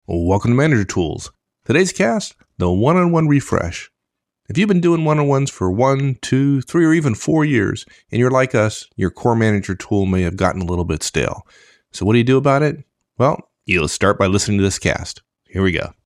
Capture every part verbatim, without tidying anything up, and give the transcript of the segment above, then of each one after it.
Welcome to Manager Tools. Today's cast, the one-on-one refresh. If you've been doing one-on-ones for one, two, three, or even four years, and you're like us, your core manager tool may have gotten a little bit stale. So what do you do about it? Well, you'll start by listening to this cast. Here we go.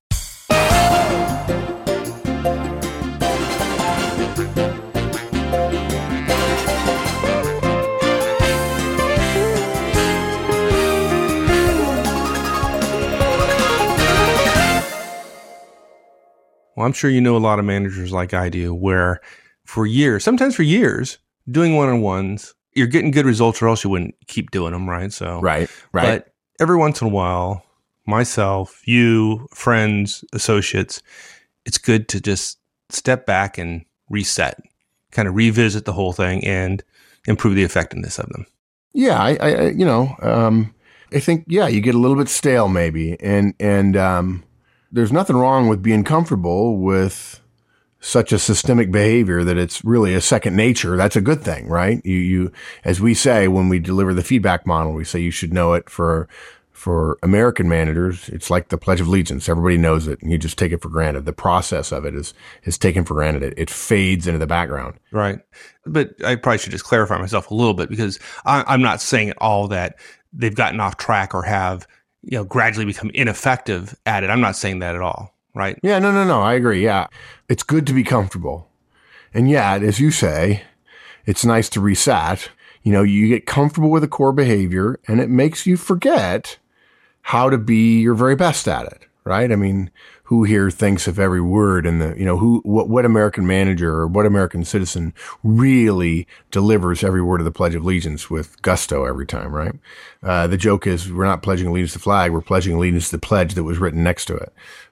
Well, I'm sure you know a lot of managers like I do where for years, sometimes for years, doing one-on-ones, you're getting good results or else you wouldn't keep doing them, right? So, Right, right. But every once in a while, myself, you, friends, associates, it's good to just step back and reset, kind of revisit the whole thing and improve the effectiveness of them. Yeah, I, I you know, um, I think, yeah, you get a little bit stale maybe. And, and, um, there's nothing wrong with being comfortable with such a systemic behavior that it's really a second nature. That's a good thing, right? You, you, as we say, when we deliver the feedback model, we say you should know it for, for American managers. It's like the Pledge of Allegiance. Everybody knows it and you just take it for granted. The process of it is, is taken for granted. It, it fades into the background. Right. But I probably should just clarify myself a little bit because I, I'm not saying at all that they've gotten off track or have you know, gradually become ineffective at it. I'm not saying that at all, right? Yeah, no, no, no. I agree. Yeah. It's good to be comfortable. And yet, as you say, it's nice to reset. You know, you get comfortable with a core behavior and it makes you forget how to be your very best at it, right? I mean, who here thinks of every word in the, you know, who, what, what American manager or what American citizen really delivers every word of the Pledge of Allegiance with gusto every time, right? Uh, the joke is we're not pledging allegiance to the flag, we're pledging allegiance to the pledge that was written next to it.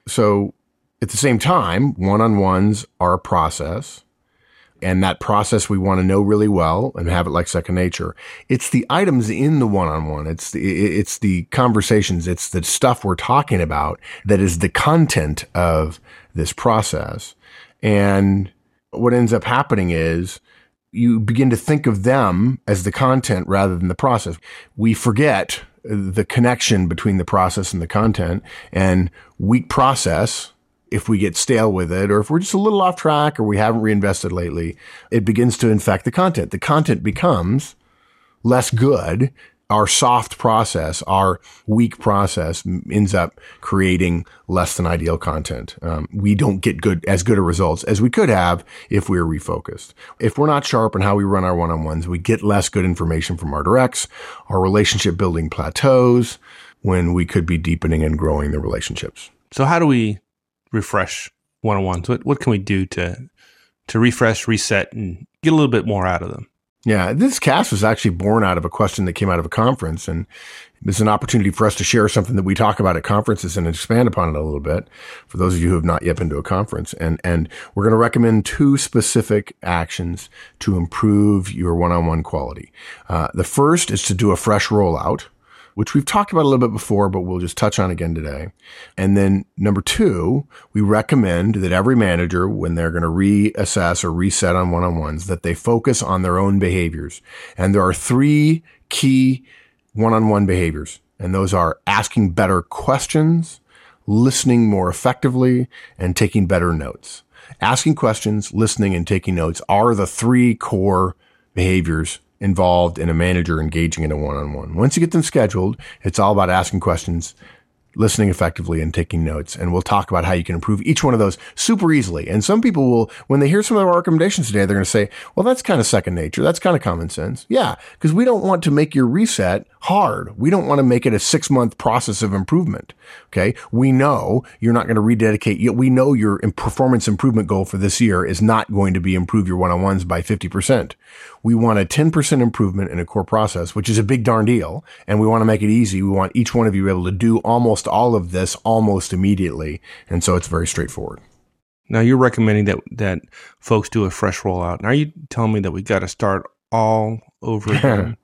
So at the same time, one-on-ones are a process. And that process we want to know really well and have it like second nature. It's the items in the one-on-one. It's the, it's the conversations. It's the stuff we're talking about that is the content of this process. And what ends up happening is you begin to think of them as the content rather than the process. We forget the connection between the process and the content, and weak process, if we get stale with it, or if we're just a little off track or we haven't reinvested lately, it begins to infect the content. The content becomes less good. Our soft process, our weak process ends up creating less than ideal content. Um, we don't get good, as good a results as we could have if we were refocused. If we're not sharp in how we run our one-on-ones, we get less good information from our directs. Our relationship building plateaus when we could be deepening and growing the relationships. So how do we refresh one-on-ones? What what can we do to to refresh, reset, and get a little bit more out of them? Yeah, this cast was actually born out of a question that came out of a conference, and it's an opportunity for us to share something that we talk about at conferences and expand upon it a little bit for those of you who have not yet been to a conference. And and we're going to recommend two specific actions to improve your one-on-one quality. Uh, the first is to do a fresh rollout, which we've talked about a little bit before, but we'll just touch on again today. And then number two, we recommend that every manager, when they're going to reassess or reset on one-on-ones, that they focus on their own behaviors. And there are three key one-on-one behaviors. And those are asking better questions, listening more effectively, and taking better notes. Asking questions, listening, and taking notes are the three core behaviors involved in a manager engaging in a one-on-one. Once you get them scheduled, it's all about asking questions, listening effectively, and taking notes. And we'll talk about how you can improve each one of those super easily. And some people will, when they hear some of our recommendations today, they're going to say, well, that's kind of second nature. That's kind of common sense. Yeah, because we don't want to make your reset hard. We don't want to make it a six-month process of improvement. Okay. We know you're not going to rededicate. We know your performance improvement goal for this year is not going to be improve your one-on-ones by fifty percent. We want a ten percent improvement in a core process, which is a big darn deal. And we want to make it easy. We want each one of you to be able to do almost all of this almost immediately. And so it's very straightforward. Now you're recommending that, that folks do a fresh rollout. Now are you telling me that we got to start all over again?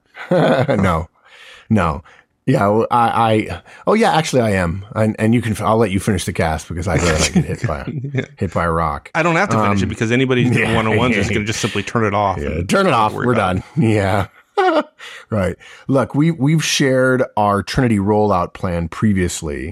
No, no. Yeah, well, I, I, oh yeah, actually I am. And, and you can, I'll let you finish the cast because I feel like I get hit by, yeah. hit by a rock. I don't have to finish um, it because anybody who's doing yeah, one-on-ones yeah, is going to just simply turn it off. Yeah, turn it off. We're done. It. Yeah. Right. Look, we, we've shared our Trinity rollout plan previously.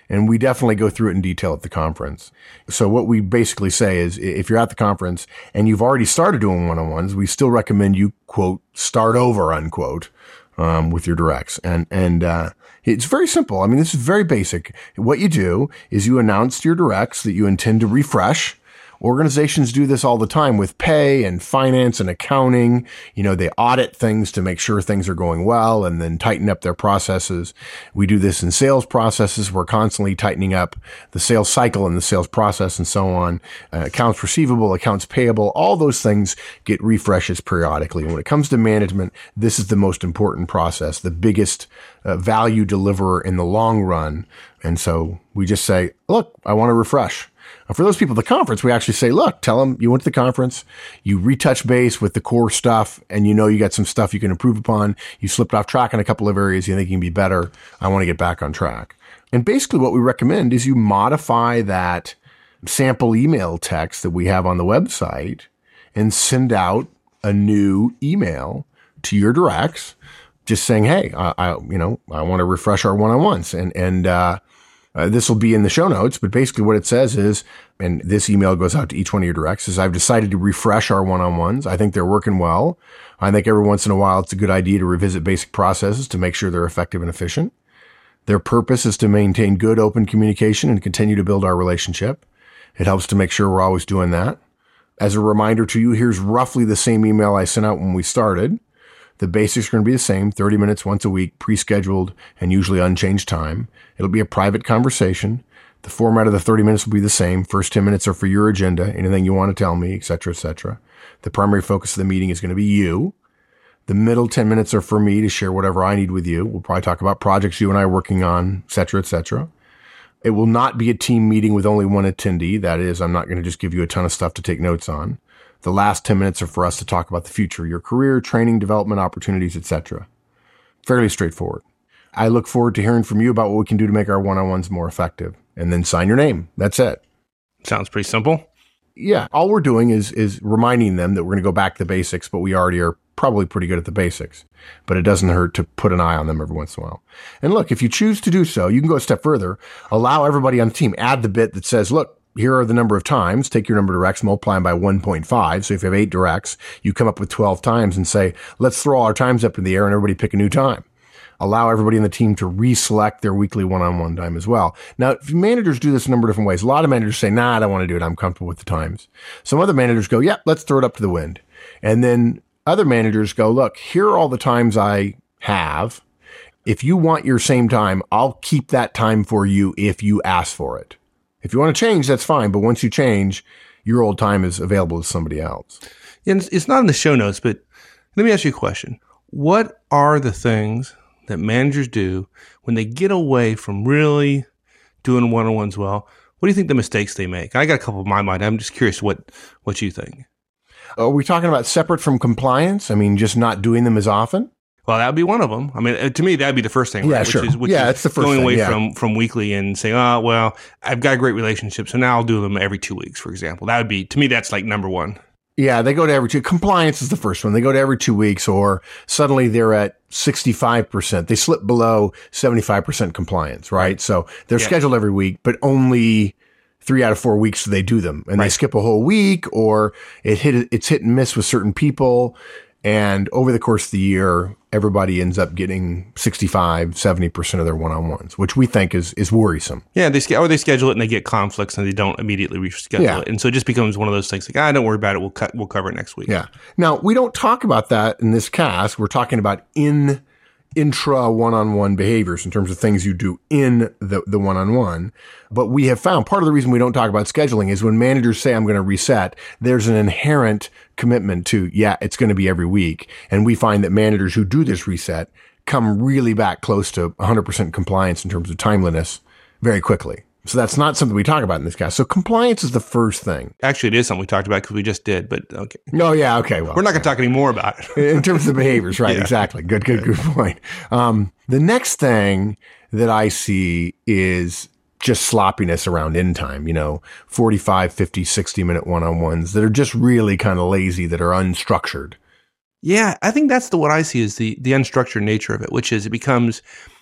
And we definitely go through it in detail at the conference. So what we basically say is if you're at the conference and you've already started doing one-on-ones, we still recommend you, quote, start over, unquote, um, with your directs. And, and, uh, it's very simple. I mean, this is very basic. What you do is you announce to your directs that you intend to refresh. Organizations do this all the time with pay and finance and accounting. You know, they audit things to make sure things are going well and then tighten up their processes. We do this in sales processes. We're constantly tightening up the sales cycle and the sales process and so on. Uh, accounts receivable, accounts payable, all those things get refreshes periodically. And when it comes to management, this is the most important process, the biggest uh, value deliverer in the long run. And so we just say, look, I want to refresh. For those people at the conference, we actually say, look, tell them you went to the conference, you retouch base with the core stuff, and you know you got some stuff you can improve upon. You slipped off track in a couple of areas. You think you can be better. I want to get back on track. And basically what we recommend is you modify that sample email text that we have on the website and send out a new email to your directs just saying, hey, I, I you know, I want to refresh our one-on-ones. And, and, uh, Uh, this will be in the show notes, but basically what it says is, and this email goes out to each one of your directs, is I've decided to refresh our one-on-ones. I think they're working well. I think every once in a while it's a good idea to revisit basic processes to make sure they're effective and efficient. Their purpose is to maintain good open communication and continue to build our relationship. It helps to make sure we're always doing that. As a reminder to you, here's roughly the same email I sent out when we started. The basics are going to be the same, thirty minutes once a week, pre-scheduled and usually unchanged time. It'll be a private conversation. The format of the thirty minutes will be the same. First ten minutes are for your agenda, anything you want to tell me, et cetera, et cetera. The primary focus of the meeting is going to be you. The middle ten minutes are for me to share whatever I need with you. We'll probably talk about projects you and I are working on, et cetera, et cetera. It will not be a team meeting with only one attendee. That is, I'm not going to just give you a ton of stuff to take notes on. The last ten minutes are for us to talk about the future, your career, training, development opportunities, et cetera. Fairly straightforward. I look forward to hearing from you about what we can do to make our one-on-ones more effective. And then sign your name. That's it. Sounds pretty simple. Yeah. All we're doing is is reminding them that we're going to go back to the basics, but we already are probably pretty good at the basics. But it doesn't hurt to put an eye on them every once in a while. And look, if you choose to do so, you can go a step further. Allow everybody on the team, add the bit that says, look, here are the number of times. Take your number of directs, multiply them by one point five. So if you have eight directs, you come up with twelve times and say, let's throw all our times up in the air and everybody pick a new time. Allow everybody in the team to reselect their weekly one-on-one time as well. Now, managers do this a number of different ways. A lot of managers say, nah, I don't want to do it. I'm comfortable with the times. Some other managers go, yeah, let's throw it up to the wind. And then other managers go, look, here are all the times I have. If you want your same time, I'll keep that time for you if you ask for it. If you want to change, that's fine. But once you change, your old time is available to somebody else. And it's not in the show notes, but let me ask you a question. What are the things that managers do when they get away from really doing one-on-ones well? What do you think the mistakes they make? I got a couple in my mind. I'm just curious what, what you think. Are we talking about separate from compliance? I mean, just not doing them as often? Well, that would be one of them. I mean, to me, that'd be the first thing, yeah, right? Sure. Which is, which yeah, is it's the first going thing, away yeah. from, from weekly and saying, oh, well, I've got a great relationship, so now I'll do them every two weeks, for example. That would be, to me, that's like number one. Yeah, they go to every two. Compliance is the first one. They go to every two weeks, or suddenly they're at sixty-five percent. They slip below seventy-five percent compliance, right? So they're yeah. scheduled every week, but only three out of four weeks do they do them. And right. they skip a whole week, or it hit, it's hit and miss with certain people. And over the course of the year, everybody ends up getting sixty-five, seventy percent of their one-on-ones, which we think is is worrisome. Yeah, they or they schedule it and they get conflicts and they don't immediately reschedule yeah. it. And so it just becomes one of those things like, ah, don't worry about it. We'll cut, we'll cover it next week. Yeah. Now, we don't talk about that in this cast. We're talking about in intra one-on-one behaviors in terms of things you do in the, the one-on-one. But we have found part of the reason we don't talk about scheduling is when managers say, I'm going to reset, there's an inherent commitment to, yeah, it's going to be every week. And we find that managers who do this reset come really back close to one hundred percent compliance in terms of timeliness very quickly. So that's not something we talk about in this cast. So compliance is the first thing. Actually, it is something we talked about because we just did, but okay. No, yeah, okay. Well, we're not going to talk any more about it. In terms of the behaviors, right? Yeah. Exactly. Good, good, good point. Um, the next thing that I see is just sloppiness around end time, you know, forty-five, fifty, sixty minute one-on-ones that are just really kind of lazy, that are unstructured. Yeah, I think that's the what I see is the the unstructured nature of it, which is it becomes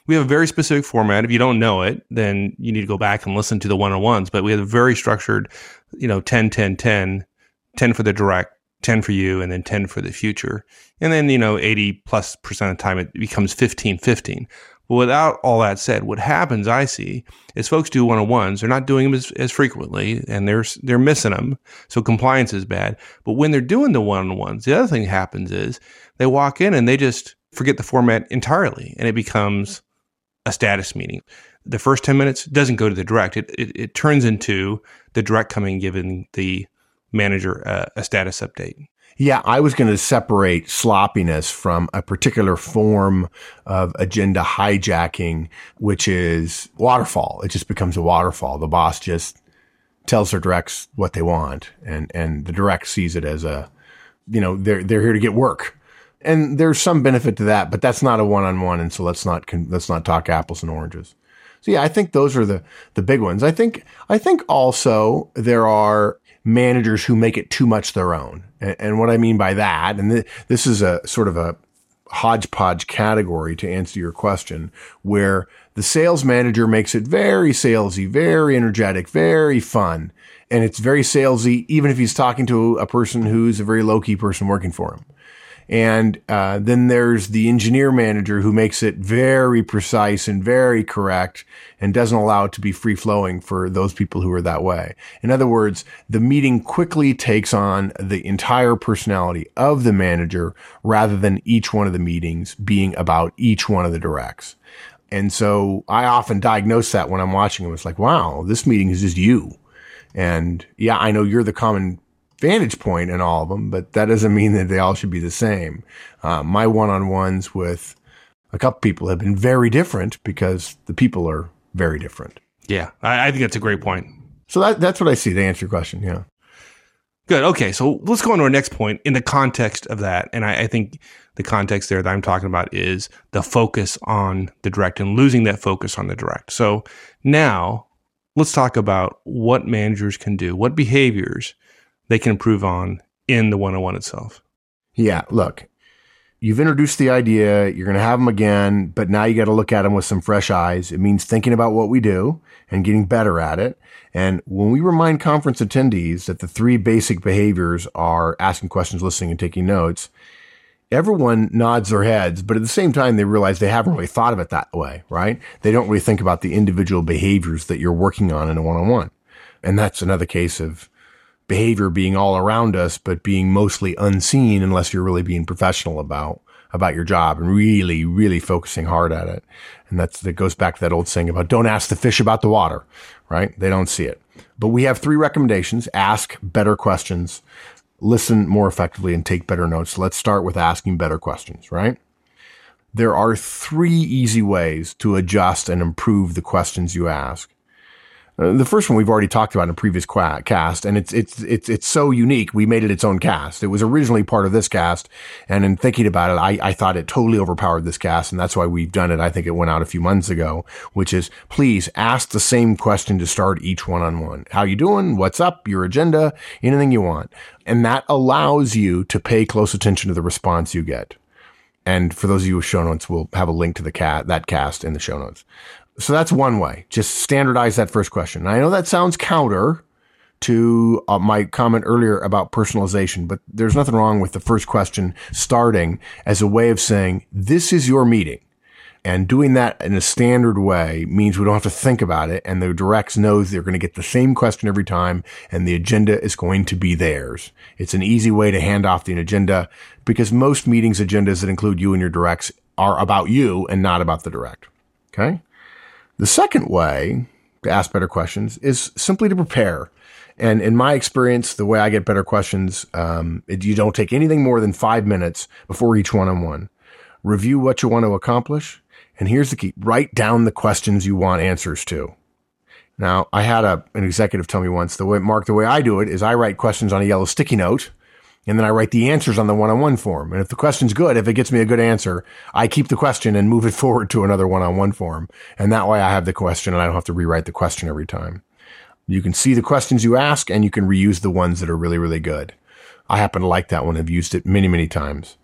We have a very specific format. If you don't know it, then you need to go back and listen to the one-on-ones. But we have a very structured, you know, ten, ten, ten, ten for the direct, ten for you, and then ten for the future. And then, you know, eighty plus percent of the time it becomes fifteen, fifteen. But without all that said, what happens, I see, is folks do one-on-ones. They're not doing them as, as frequently, and they're they're missing them. So compliance is bad. But when they're doing the one-on-ones, the other thing that happens is they walk in and they just forget the format entirely, and it becomes a status meeting. The first ten minutes doesn't go to the direct. It it, it turns into the direct coming, giving the manager a, a status update. Yeah, I was going to separate sloppiness from a particular form of agenda hijacking, which is waterfall. It just becomes a waterfall. The boss just tells their directs what they want, and, and the direct sees it as a, you know, they're they're here to get work. And there's some benefit to that, but that's not a one-on-one, and so let's not let's not talk apples and oranges. So yeah, I think those are the the big ones. I think I think also there are managers who make it too much their own. And, and what I mean by that, and th- this is a sort of a hodgepodge category to answer your question, where the sales manager makes it very salesy, very energetic, very fun. And it's very salesy, even if he's talking to a person who's a very low-key person working for him. And uh, then there's the engineer manager who makes it very precise and very correct and doesn't allow it to be free-flowing for those people who are that way. In other words, the meeting quickly takes on the entire personality of the manager rather than each one of the meetings being about each one of the directs. And so I often diagnose that when I'm watching them. It's like, wow, this meeting is just you. And yeah, I know you're the common vantage point in all of them, but that doesn't mean that they all should be the same. Uh, my one-on-ones with a couple people have been very different because the people are very different. Yeah, I, I think that's a great point. So that, that's what I see to answer your question. Yeah. Good. Okay. So let's go on to our next point in the context of that. And I, I think the context there that I'm talking about is the focus on the direct and losing that focus on the direct. So now let's talk about what managers can do, what behaviors they can improve on in the one-on-one itself. Yeah, look, you've introduced the idea, you're going to have them again, but now you got to look at them with some fresh eyes. It means thinking about what we do and getting better at it. And when we remind conference attendees that the three basic behaviors are asking questions, listening, and taking notes, everyone nods their heads, but at the same time, they realize they haven't really thought of it that way, right? They don't really think about the individual behaviors that you're working on in a one-on-one. And that's another case of behavior being all around us, but being mostly unseen unless you're really being professional about, about your job and really, really focusing hard at it. And that's, that goes back to that old saying about don't ask the fish about the water, right? They don't see it. But we have three recommendations: ask better questions, listen more effectively, and take better notes. Let's start with asking better questions, right? There are three easy ways to adjust and improve the questions you ask. Uh, the first one we've already talked about in a previous qua- cast, and it's it's it's it's so unique. We made it its own cast. It was originally part of this cast, and in thinking about it, I, I thought it totally overpowered this cast, and that's why we've done it. I think it went out a few months ago, which is please ask the same question to start each one-on-one. How you doing? What's up? Your agenda? Anything you want. And that allows you to pay close attention to the response you get. And for those of you with show notes, we'll have a link to the cat that cast in the show notes. So that's one way. Just standardize that first question. I know that sounds counter to uh, my comment earlier about personalization, but there's nothing wrong with the first question starting as a way of saying, this is your meeting. And doing that in a standard way means we don't have to think about it, and the directs knows they're going to get the same question every time, and the agenda is going to be theirs. It's an easy way to hand off the agenda because most meetings agendas that include you and your directs are about you and not about the direct. Okay? The second way to ask better questions is simply to prepare. And in my experience, the way I get better questions, um, it, you don't take anything more than five minutes before each one-on-one. Review what you want to accomplish. And here's the key. Write down the questions you want answers to. Now, I had a, an executive tell me once, the way, Mark, the way I do it is I write questions on a yellow sticky note, and then I write the answers on the one-on-one form. And if the question's good, if it gets me a good answer, I keep the question and move it forward to another one-on-one form. And that way I have the question and I don't have to rewrite the question every time. You can see the questions you ask and you can reuse the ones that are really, really good. I happen to like that one. I've used it many, many times.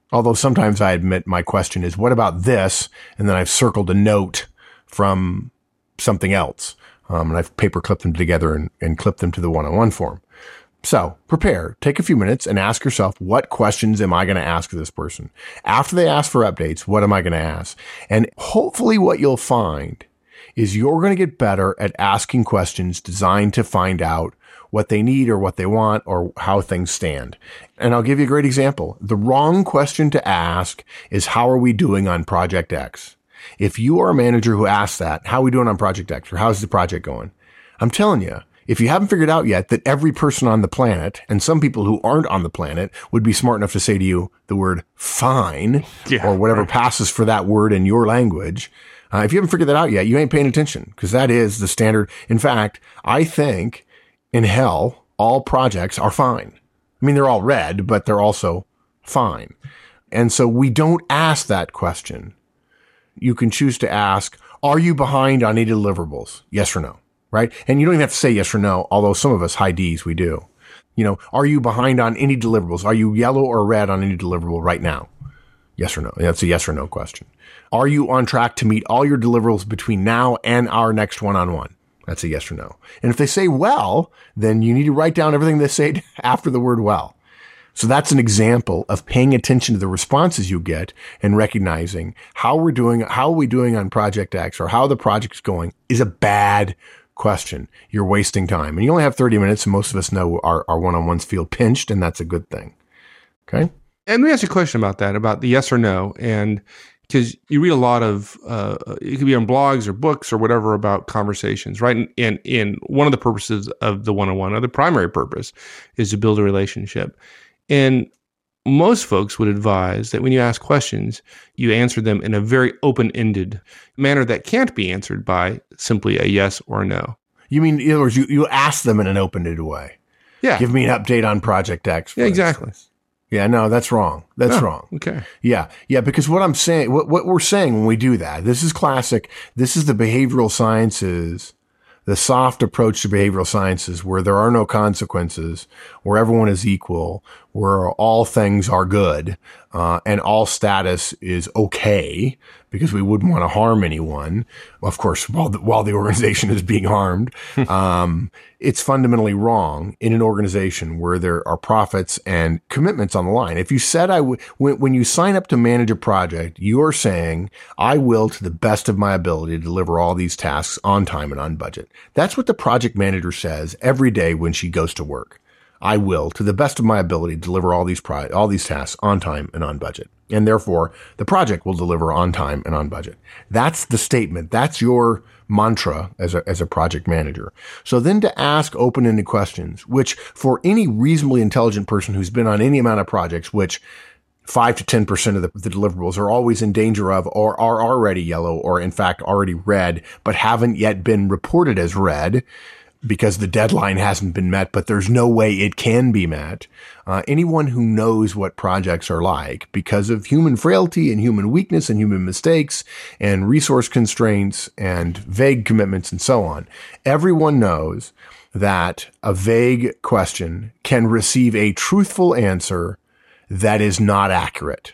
Although sometimes I admit my question is, what about this? And then I've circled a note from something else. Um, and I've paper clipped them together and, and clipped them to the one-on-one form. So prepare, take a few minutes and ask yourself, what questions am I going to ask this person? After they ask for updates, what am I going to ask? And hopefully what you'll find is you're going to get better at asking questions designed to find out what they need or what they want or how things stand. And I'll give you a great example. The wrong question to ask is, how are we doing on Project X? If you are a manager who asks that, how are we doing on Project X, or how's the project going? I'm telling you, if you haven't figured out yet that every person on the planet, and some people who aren't on the planet, would be smart enough to say to you the word fine, yeah, or whatever right. passes for that word in your language. Uh, if you haven't figured that out yet, you ain't paying attention, because that is the standard. In fact, I think in hell, all projects are fine. I mean, they're all red, but they're also fine. And so we don't ask that question. You can choose to ask, are you behind on any deliverables? Yes or no, right? And you don't even have to say yes or no, although some of us high D's, we do. You know, are you behind on any deliverables? Are you yellow or red on any deliverable right now? Yes or no? That's a yes or no question. Are you on track to meet all your deliverables between now and our next one-on-one? That's a yes or no. And if they say well, then you need to write down everything they say after the word well. So that's an example of paying attention to the responses you get and recognizing how we're doing, how are we doing on Project X, or how the project's going is a bad question. You're wasting time. And you only have thirty minutes, and most of us know our, our one-on-ones feel pinched, and that's a good thing. Okay? And let me ask you a question about that, about the yes or no. And because you read a lot of, uh, it could be on blogs or books or whatever about conversations, right? And, and, and one of the purposes of the one-on-one, or the primary purpose, is to build a relationship. And most folks would advise that when you ask questions, you answer them in a very open-ended manner that can't be answered by simply a yes or a no. You mean, in other words, you, you ask them in an open-ended way. Yeah. Give me an update on Project X. Yeah, exactly. Instance. Yeah, no, that's wrong. That's oh, wrong. Okay. Yeah. Yeah. Because what I'm saying, what, what we're saying when we do that, this is classic. This is the behavioral sciences, the soft approach to behavioral sciences, where there are no consequences, where everyone is equal, where all things are good, uh, and all status is okay, because we wouldn't want to harm anyone. Of course, while the, while the organization is being harmed, um, it's fundamentally wrong in an organization where there are profits and commitments on the line. If you said I would, when, when you sign up to manage a project, you're saying, I will, to the best of my ability, deliver all these tasks on time and on budget. That's what the project manager says every day when she goes to work. I will, to the best of my ability, deliver all these pro- all these tasks on time and on budget. And therefore, the project will deliver on time and on budget. That's the statement. That's your mantra as a, as a project manager. So then to ask open-ended questions, which for any reasonably intelligent person who's been on any amount of projects, which five to ten percent of the, the deliverables are always in danger of, or are already yellow, or in fact already red, but haven't yet been reported as red, because the deadline hasn't been met, but there's no way it can be met. Uh, anyone who knows what projects are like, because of human frailty and human weakness and human mistakes and resource constraints and vague commitments and so on, everyone knows that a vague question can receive a truthful answer that is not accurate.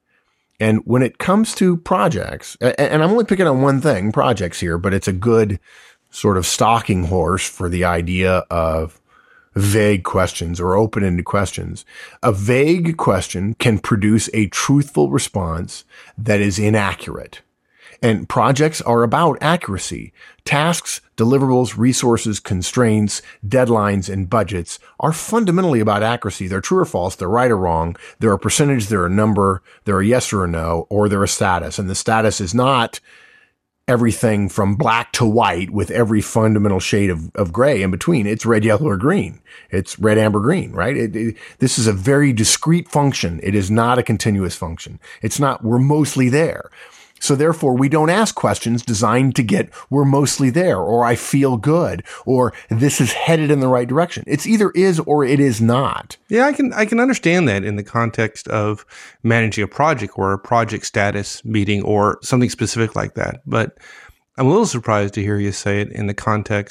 And when it comes to projects, and I'm only picking on one thing, projects here, but it's a good sort of stalking horse for the idea of vague questions or open-ended questions. A vague question can produce a truthful response that is inaccurate. And projects are about accuracy. Tasks, deliverables, resources, constraints, deadlines, and budgets are fundamentally about accuracy. They're true or false. They're right or wrong. They're a percentage. They're a number. They're a yes or a no, or they're a status. And the status is not everything from black to white with every fundamental shade of, of gray in between. It's red, yellow, or green. It's red, amber, green, right? It, it, this is a very discrete function. It is not a continuous function. It's not, we're mostly there. So therefore, we don't ask questions designed to get, we're mostly there, or I feel good, or this is headed in the right direction. It's either is or it is not. Yeah, I can I can understand that in the context of managing a project or a project status meeting or something specific like that. But I'm a little surprised to hear you say it in the context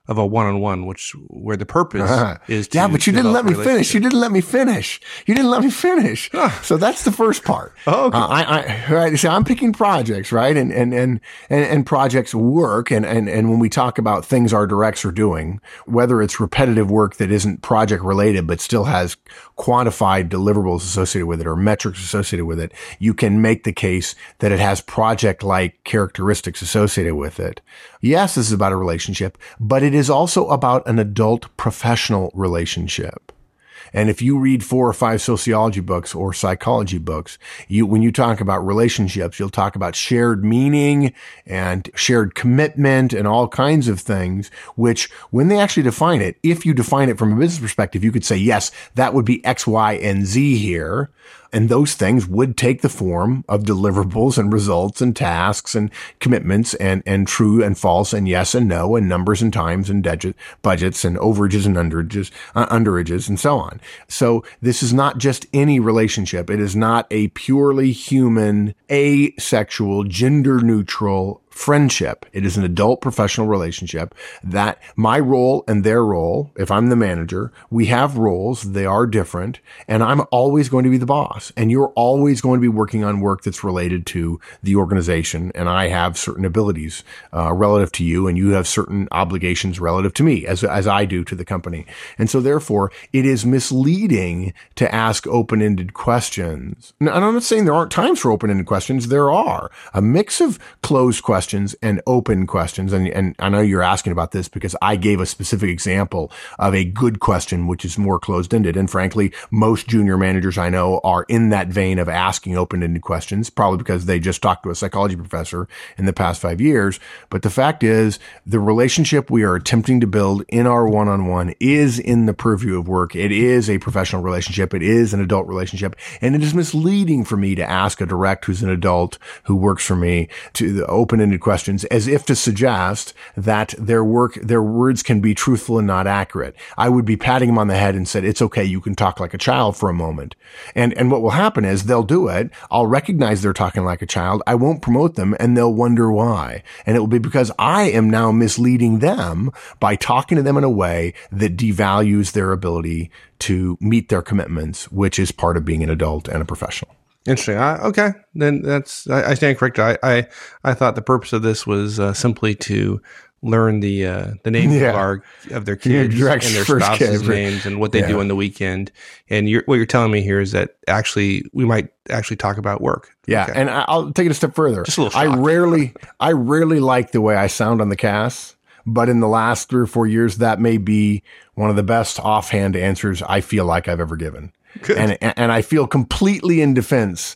of a one-on-one, which where the purpose Uh-huh. is to Yeah, but you didn't let develop me a finish. You didn't let me finish. You didn't let me finish. So that's the first part. Oh, okay. Uh, I, I, right. So I'm picking projects, right? And, and, and, and, and projects work. And, and, and when we talk about things our directs are doing, whether it's repetitive work that isn't project related, but still has quantified deliverables associated with it or metrics associated with it, you can make the case that it has project-like characteristics associated with it. Yes, this is about a relationship, but it is also about an adult professional relationship. And if you read four or five sociology books or psychology books, you, when you talk about relationships, you'll talk about shared meaning and shared commitment and all kinds of things, which when they actually define it, if you define it from a business perspective, you could say, yes, that would be X, Y, and Z here. And those things would take the form of deliverables and results and tasks and commitments and, and true and false and yes and no and numbers and times and budget, budgets and overages and underages, uh, underages and so on. So this is not just any relationship. It is not a purely human, asexual, gender neutral friendship. It is an adult professional relationship that my role and their role, if I'm the manager, we have roles. They are different. And I'm always going to be the boss. And you're always going to be working on work that's related to the organization. And I have certain abilities uh, relative to you, and you have certain obligations relative to me, as, as I do to the company. And so therefore, it is misleading to ask open-ended questions. And I'm not saying there aren't times for open-ended questions. There are. A mix of closed questions and open questions. And, and I know you're asking about this because I gave a specific example of a good question, which is more closed-ended. And frankly, most junior managers I know are in that vein of asking open-ended questions, probably because they just talked to a psychology professor in the past five years. But the fact is, the relationship we are attempting to build in our one-on-one is in the purview of work. It is a professional relationship. It is an adult relationship. And it is misleading for me to ask a direct who's an adult who works for me to the open-ended questions as if to suggest that their work, their words can be truthful and not accurate. I would be patting them on the head and said, it's okay. You can talk like a child for a moment. And, and what will happen is they'll do it. I'll recognize they're talking like a child. I won't promote them and they'll wonder why. And it will be because I am now misleading them by talking to them in a way that devalues their ability to meet their commitments, which is part of being an adult and a professional. Interesting. I, okay, then that's I, I stand corrected. I, I I thought the purpose of this was uh, simply to learn the uh, the names Yeah. of our of their kids Yeah, and their first spouses' kid. names and what they Yeah. do on the weekend. And you're, what you're telling me here is that actually we might actually talk about work. Yeah, Okay. and I- I'll take it a step further. Just a little I shocked. rarely, I rarely like the way I sound on the cast, but in the last three or four years, that may be one of the best offhand answers I feel like I've ever given. Good. And and I feel completely in defense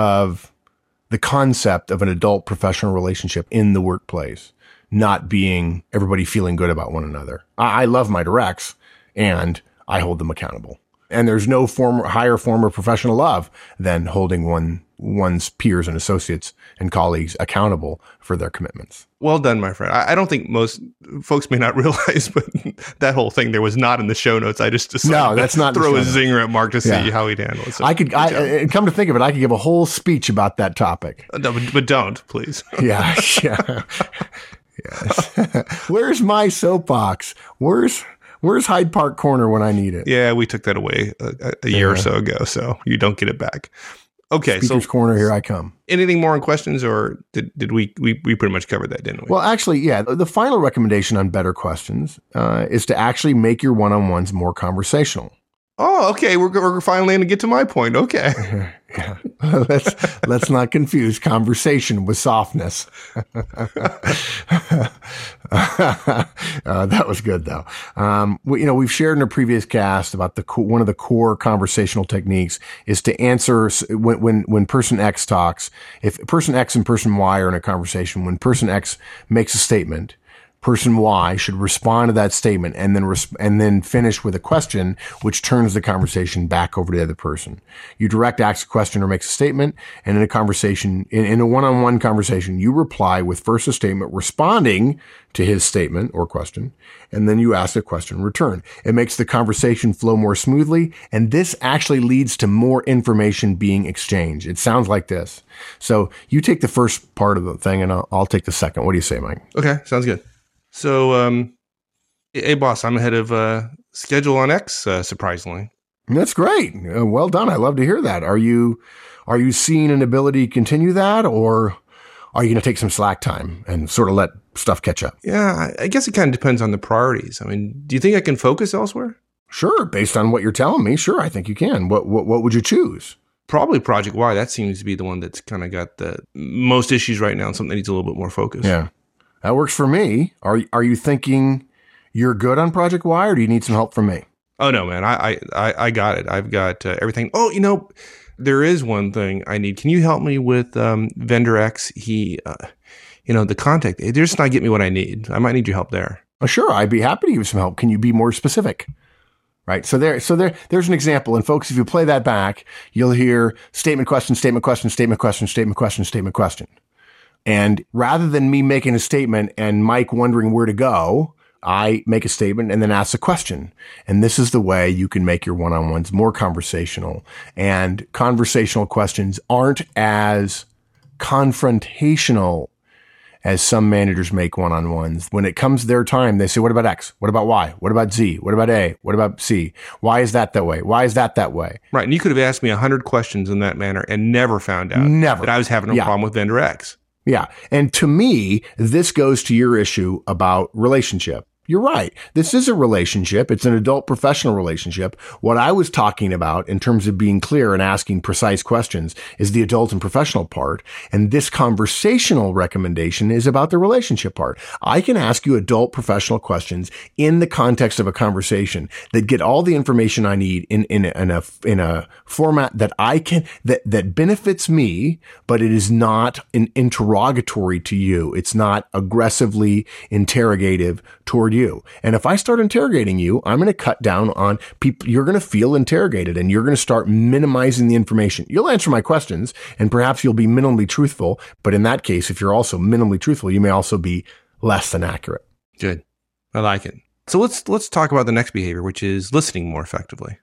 of the concept of an adult professional relationship in the workplace, not being everybody feeling good about one another. I, I love my directs and I hold them accountable. And there's no form, higher form of professional love than holding one one's peers and associates and colleagues accountable for their commitments. Well done, my friend. I, I don't think most folks may not realize, but that whole thing there was not in the show notes. I just decided No, that's to not in the throw a show notes. zinger at Mark to see Yeah. how he'd handle it. So, I could, good I, job. and come to think of it, I could give a whole speech about that topic. No, but, but don't, please. Yeah, yeah, yes. Where's my soapbox? Where's Where's Hyde Park Corner when I need it? Yeah, we took that away a, a year or Yeah. so ago, so you don't get it back. Okay, Speaker's so Corner, here I come. anything more on questions, or did, did we, we we pretty much covered that, didn't we? Well, actually, yeah. The final recommendation on better questions uh, is to actually make your one-on-ones more conversational. oh, okay, we're we're finally going to get to my point. Okay, Yeah. let's let's not confuse conversation with softness. uh, that was good though. Um, we, you know, we've shared in a previous cast about the co- one of the core conversational techniques is to answer s- when when when person X talks. If person X and person Y are in a conversation, when person X makes a statement, person Y should respond to that statement and then res- and then finish with a question, which turns the conversation back over to the other person. You direct asks a question or makes a statement, and in a conversation, in, in a one-on-one conversation, you reply with first a statement responding to his statement or question, and then you ask a question in return. It makes the conversation flow more smoothly, and this actually leads to more information being exchanged. It sounds like this. So you take the first part of the thing, and I'll, I'll take the second. What do you say, Mike? okay, sounds good. So, um, Hey, boss, I'm ahead of uh, schedule on X, uh, surprisingly. That's great. Uh, well done. I love to hear that. Are you, are you seeing an ability to continue that, or are you going to take some slack time and sort of let stuff catch up? Yeah, I guess it kind of depends on the priorities. I mean, do you think I can focus elsewhere? Sure. Based on what you're telling me, sure, I think you can. What, what, what would you choose? Probably Project Y. That seems to be the one that's kind of got the most issues right now and something that needs a little bit more focus. Yeah, that works for me. Are, are you thinking you're good on Project Y, or do you need some help from me? Oh, no, man. I I, I got it. I've got uh, everything. Oh, you know, there is one thing I need. Can you help me with um, Vendor X? He, uh, you know, the contact. They're just not getting me what I need. I might need your help there. Oh, sure. I'd be happy to give you some help. Can you be more specific? Right. So there, so there, there's an example. And folks, if you play that back, you'll hear statement, question, statement, question, statement, question, statement, question, statement, question. And rather than me making a statement and Mike wondering where to go, I make a statement and then ask a question. And this is the way you can make your one-on-ones more conversational. And conversational questions aren't as confrontational as some managers make one-on-ones. When it comes their time, they say, what about X? What about Y? What about Z? What about A? What about C? Why is that that way? Why is that that way? Right. And you could have asked me a hundred questions in that manner and never found out Never. that I was having a Yeah. problem with Vendor X. Yeah. And to me, this goes to your issue about relationship. You're right. This is a relationship. It's an adult professional relationship. What I was talking about in terms of being clear and asking precise questions is the adult and professional part. And this conversational recommendation is about the relationship part. I can ask you adult professional questions in the context of a conversation that get all the information I need in, in, in a, in a format that I can, that, that benefits me, but it is not an interrogatory to you. It's not aggressively interrogative toward you. You. And if I start interrogating you, I'm going to cut down on people. You're going to feel interrogated and you're going to start minimizing the information. You'll answer my questions and perhaps you'll be minimally truthful. But in that case, if you're also minimally truthful, you may also be less than accurate. Good. I like it. So let's, let's talk about the next behavior, which is listening more effectively.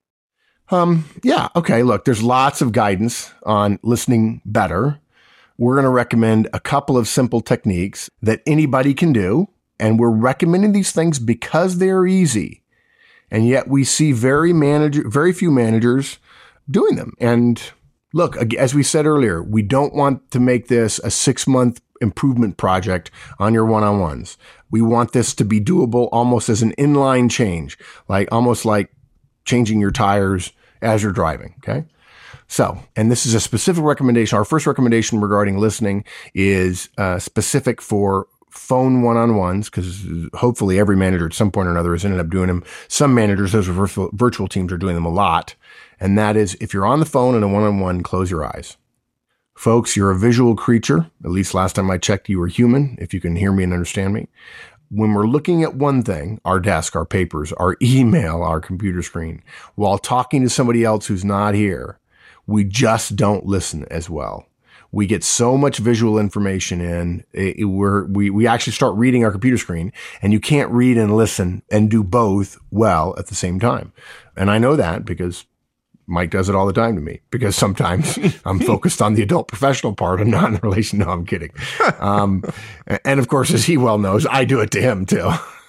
Um, yeah. Okay. Look, there's lots of guidance on listening better. We're going to recommend a couple of simple techniques that anybody can do. And we're recommending these things because they're easy. And yet we see very manager, very few managers doing them. And look, as we said earlier, we don't want to make this a six month improvement project on your one-on-ones. We want this to be doable almost as an inline change, like almost like changing your tires as you're driving. Okay. So, and this is a specific recommendation. Our first recommendation regarding listening is uh, specific for phone one-on-ones, because hopefully every manager at some point or another has ended up doing them. Some managers, those with virtual, virtual teams, are doing them a lot. And that is, if you're on the phone in a one-on-one, close your eyes. Folks, you're a visual creature. At least last time I checked, you were human, if you can hear me and understand me. When we're looking at one thing, our desk, our papers, our email, our computer screen, while talking to somebody else who's not here, we just don't listen as well. We get so much visual information in, it, it, we're, we, we actually start reading our computer screen, and you can't read and listen and do both well at the same time. And I know that because Mike does it all the time to me, because sometimes I'm focused on the adult professional part and not in relation. No, I'm kidding. Um, and of course, as he well knows, I do it to him too.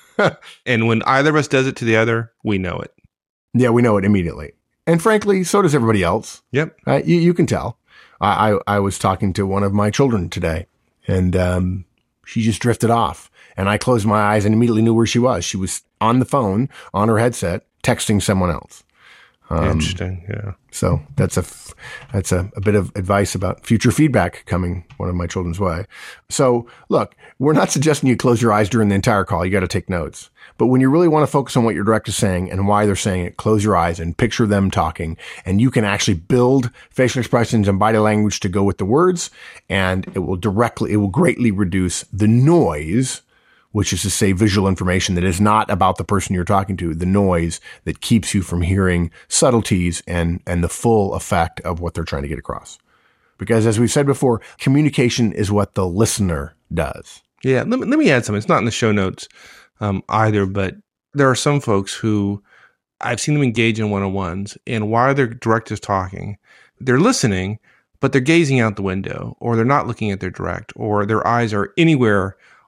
And when either of us does it to the other, we know it. Yeah, we know it immediately. And frankly, so does everybody else. Yep. Uh, you, you can tell. I, I, I was talking to one of my children today, and um, she just drifted off. And I closed my eyes and immediately knew where she was. She was on the phone, on her headset, texting someone else. Um, Interesting. Yeah. So that's a, that's a, a bit of advice about future feedback coming one of my children's way. So look, we're not suggesting you close your eyes during the entire call. You got to take notes. But when you really want to focus on what your director is saying and why they're saying it, close your eyes and picture them talking. And you can actually build facial expressions and body language to go with the words. And it will directly, it will greatly reduce the noise, which is to say visual information that is not about the person you're talking to, the noise that keeps you from hearing subtleties and, and the full effect of what they're trying to get across. Because as we've said before, communication is what the listener does. Yeah. Let me, let me add something. It's not in the show notes um, either, but there are some folks who I've seen them engage in one-on-ones, and while their director's talking, they're listening, but they're gazing out the window, or they're not looking at their direct, or their eyes are anywhere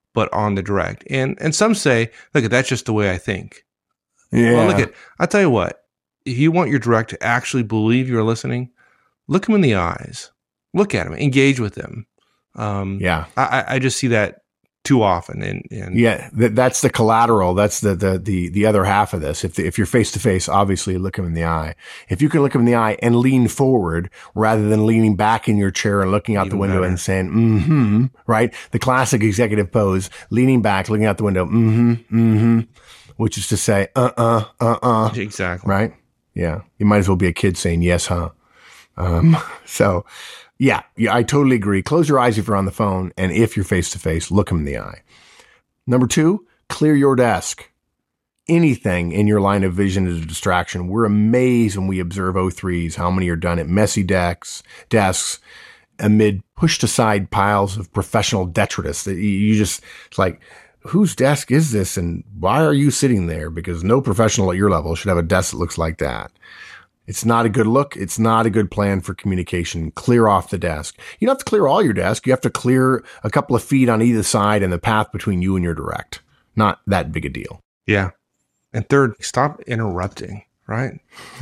but on the direct. And and some say, look, that's just the way I think. Yeah. Well, look at, I'll tell you what, if you want your direct to actually believe you're listening, look them in the eyes, look at them, engage with them. Um, yeah. I, I just see that too often. And, and yeah, th- that's the collateral. That's the, the, the, the other half of this. If the, if you're face to face, obviously look them in the eye. If you can look them in the eye and lean forward rather than leaning back in your chair and looking out Even the window better. and saying, mm-hmm, right? The classic executive pose, leaning back, looking out the window, mm-hmm, mm-hmm, which is to say, uh-uh, uh-uh. Exactly. Right? Yeah. You might as well be a kid saying, yes, huh? Um, so yeah, yeah, I totally agree. Close your eyes if you're on the phone. And if you're face to face, look them in the eye. Number two, clear your desk. Anything in your line of vision is a distraction. We're amazed when we observe O threes, how many are done at messy decks, desks amid pushed aside piles of professional detritus that you you just, it's like, whose desk is this? And why are you sitting there? Because no professional at your level should have a desk that looks like that. It's not a good look. It's not a good plan for communication. Clear off the desk. You don't have to clear all your desk. You have to clear a couple of feet on either side and the path between you and your direct. Not that big a deal. Yeah. And third, stop interrupting, right?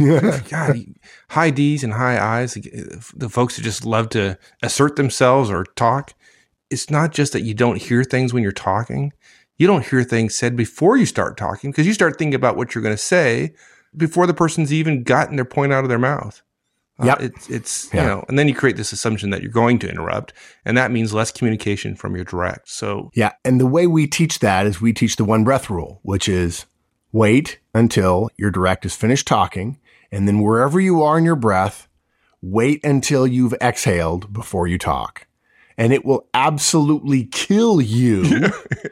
God, high D's and high I's, the folks that just love to assert themselves or talk. It's not just that you don't hear things when you're talking. You don't hear things said before you start talking because you start thinking about what you're going to say before the person's even gotten their point out of their mouth. Uh, Yep. It's, it's Yeah. you know, and then you create this assumption that you're going to interrupt, and that means less communication from your direct. So Yeah. And the way we teach that is we teach the one breath rule, which is wait until your direct is finished talking. And then wherever you are in your breath, wait until you've exhaled before you talk. And it will absolutely kill you.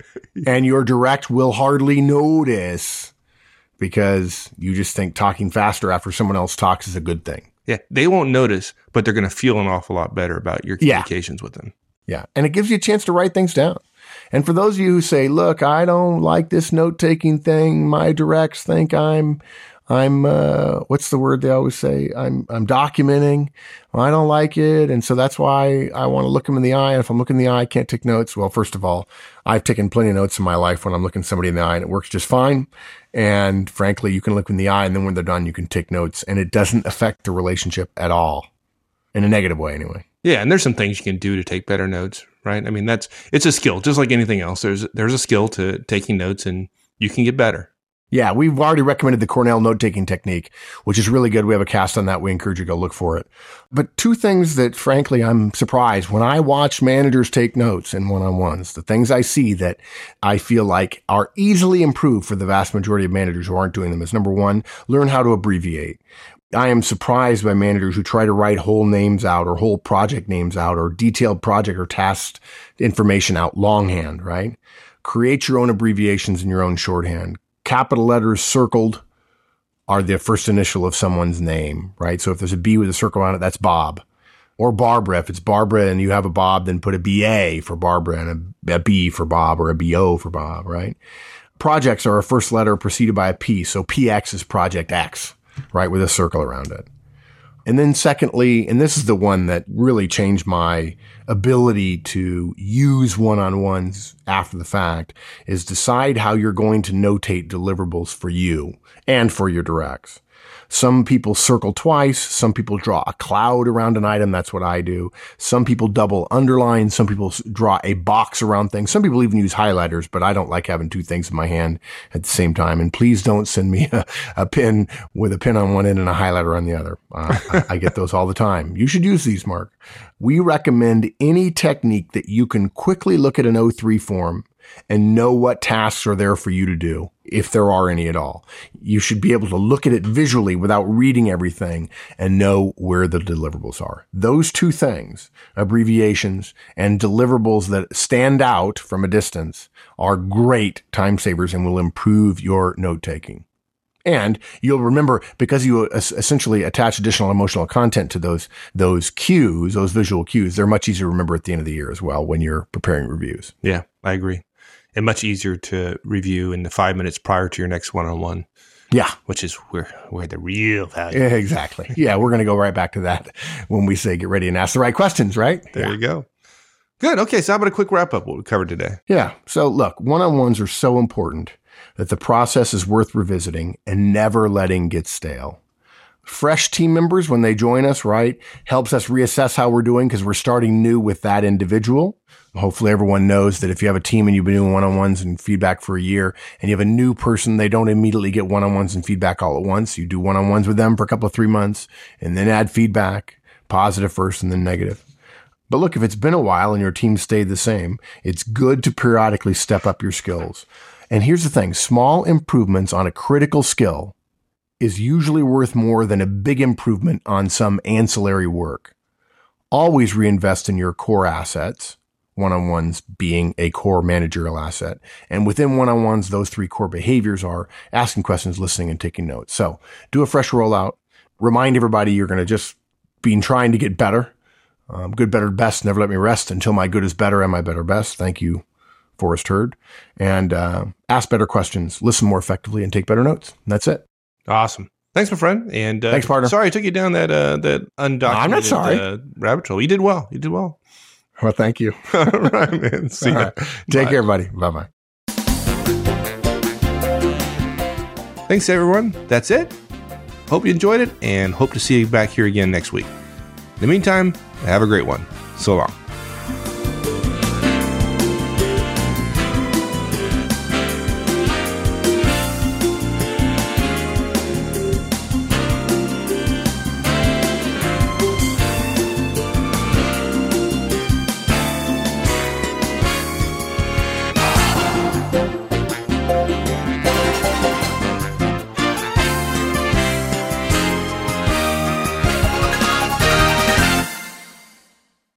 And your direct will hardly notice because you just think talking faster after someone else talks is a good thing. yeah, they won't notice, but they're going to feel an awful lot better about your Yeah. communications with them. Yeah. And it gives you a chance to write things down. And for those of you who say, look, I don't like this note taking thing. My directs think I'm, I'm, uh, what's the word they always say? I'm, I'm documenting. Well, I don't like it. And so that's why I want to look them in the eye. And if I'm looking in the eye, I can't take notes. Well, first of all, I've taken plenty of notes in my life when I'm looking somebody in the eye and it works just fine. And frankly, you can look in the eye and then when they're done, you can take notes and it doesn't affect the relationship at all in a negative way anyway. Yeah, and there's some things you can do to take better notes, right? I mean, that's it's a skill, just like anything else. There's there's a skill to taking notes, and you can get better. Yeah, we've already recommended the Cornell note-taking technique, which is really good. We have a cast on that. We encourage you to go look for it. But two things that, frankly, I'm surprised. When I watch managers take notes in one-on-ones, the things I see that I feel like are easily improved for the vast majority of managers who aren't doing them is, number one, learn how to abbreviate. I am surprised by managers who try to write whole names out or whole project names out or detailed project or task information out longhand, right? Create your own abbreviations in your own shorthand. Capital letters circled are the first initial of someone's name, right? So if there's a B with a circle on it, that's Bob. Or Barbara. If it's Barbara and you have a Bob, then put a B A for Barbara and a, a B for Bob or a B O for Bob, right? Projects are a first letter preceded by a P. So P X is Project X, right? With a circle around it. And then secondly, and this is the one that really changed my ability to use one-on-ones after the fact, is decide how you're going to notate deliverables for you and for your directs. Some people circle twice. Some people draw a cloud around an item. That's what I do. Some people double underline. Some people draw a box around things. Some people even use highlighters, but I don't like having two things in my hand at the same time. And please don't send me a, a pen with a pen on one end and a highlighter on the other. Uh, I, I get those all the time. You should use these, Mark. We recommend any technique that you can quickly look at an O three form and know what tasks are there for you to do, if there are any at all. You should be able to look at it visually without reading everything and know where the deliverables are. Those two things, abbreviations and deliverables that stand out from a distance, are great time savers and will improve your note taking. And you'll remember, because you essentially attach additional emotional content to those, those cues, those visual cues, they're much easier to remember at the end of the year as well when you're preparing reviews. Yeah, I agree. And much easier to review in the five minutes prior to your next one-on-one. Yeah. Which is where, where the real value. Yeah, exactly. Yeah, we're going to go right back to that when we say get ready and ask the right questions, right? There yeah. you go. Good. Okay. So how about a quick wrap up what we covered today? Yeah. So look, one-on-ones are so important that the process is worth revisiting and never letting get stale. Fresh team members, when they join us, right, helps us reassess how we're doing because we're starting new with that individual. Hopefully everyone knows that if you have a team and you've been doing one-on-ones and feedback for a year and you have a new person, they don't immediately get one-on-ones and feedback all at once. You do one-on-ones with them for a couple of three months and then add feedback, positive first and then negative. But look, if it's been a while and your team stayed the same, it's good to periodically step up your skills. And here's the thing, small improvements on a critical skill is usually worth more than a big improvement on some ancillary work. Always reinvest in your core assets, one-on-ones being a core managerial asset. And within one-on-ones, those three core behaviors are asking questions, listening, and taking notes. So do a fresh rollout. Remind everybody you're going to just be trying to get better. Um, good, better, best. Never let me rest until my good is better and my better best. Thank you, Forrest Hurd. And uh, ask better questions, listen more effectively, and take better notes. And that's it. Awesome. Thanks, my friend. And uh, thanks, partner. Sorry I took you down that uh, that undocumented I'm not sorry. Uh, rabbit hole. You did well. You did well. Well, thank you. All right, man. See you. Right. Take care, buddy. Bye-bye. Thanks, everyone. That's it. Hope you enjoyed it and hope to see you back here again next week. In the meantime, have a great one. So long.